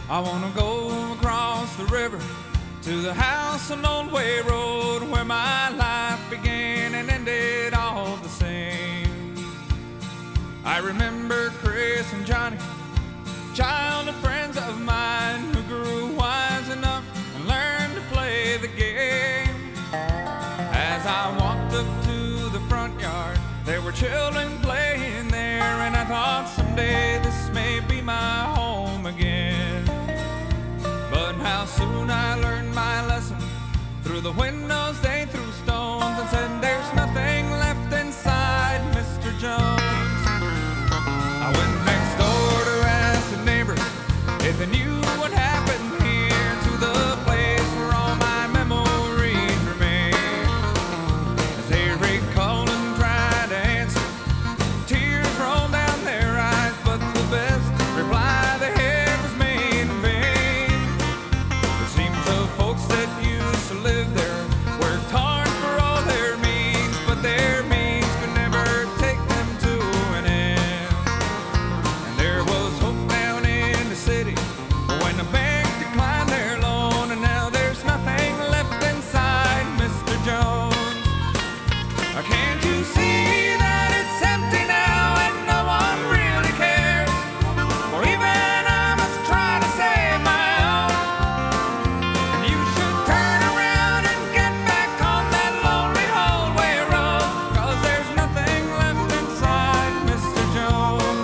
I wanna go across the river to the house on Old Way Road, where my life began and ended all the same. I remember Chris and Johnny, childhood friends of mine, who grew wise enough and learned to play the game. As I walked up to the front yard, there were children playing there, and I thought someday this may be my home again. But how soon I learned my lesson. Through the windows they threw stones and said, "There's nothing left inside, Mr. Jones." I went next door to ask the neighbors if they knew what happened here to the place where all my memories remain. As they recalled and tried to answer, tears rolled down their eyes, but the best reply they had was made in vain. It seems the folks that used to live there worked hard for all their means, but their means could never take them to an end. And there was hope down in the city when the bank declined their loan, and now there's nothing left inside, Mr. Jones. Can't you see that it's empty now and no one really cares? Or even I must try to save my own. And you should turn around and get back on that lonely hallway road, 'cause there's nothing left inside, Mr. Jones.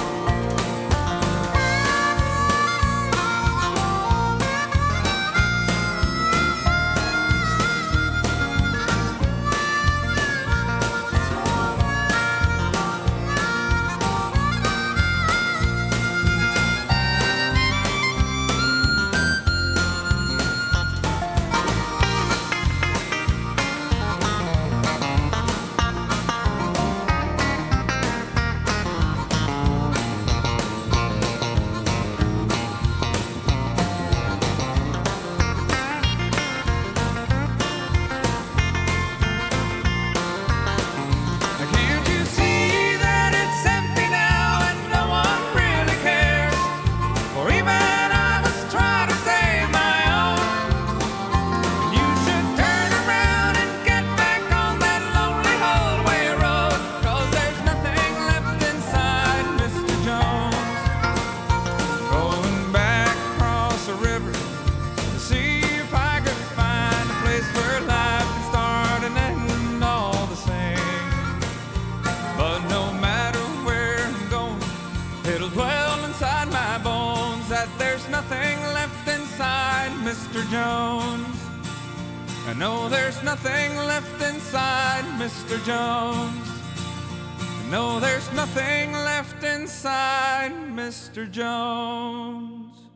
Can't you see that it's empty now and no one really cares? Or even I must try to save my own. You should turn around and get back on that lonely hallway road, 'cause there's nothing left inside, Mr. Jones. Going back across the river to see if I could find a place where life can start and end all the same. But no matter where I'm going, it'll dwell inside my bones that there's nothing left inside, Mr. Jones. I know there's nothing left inside, Mr. Jones. I know there's nothing left inside, Mr. Jones.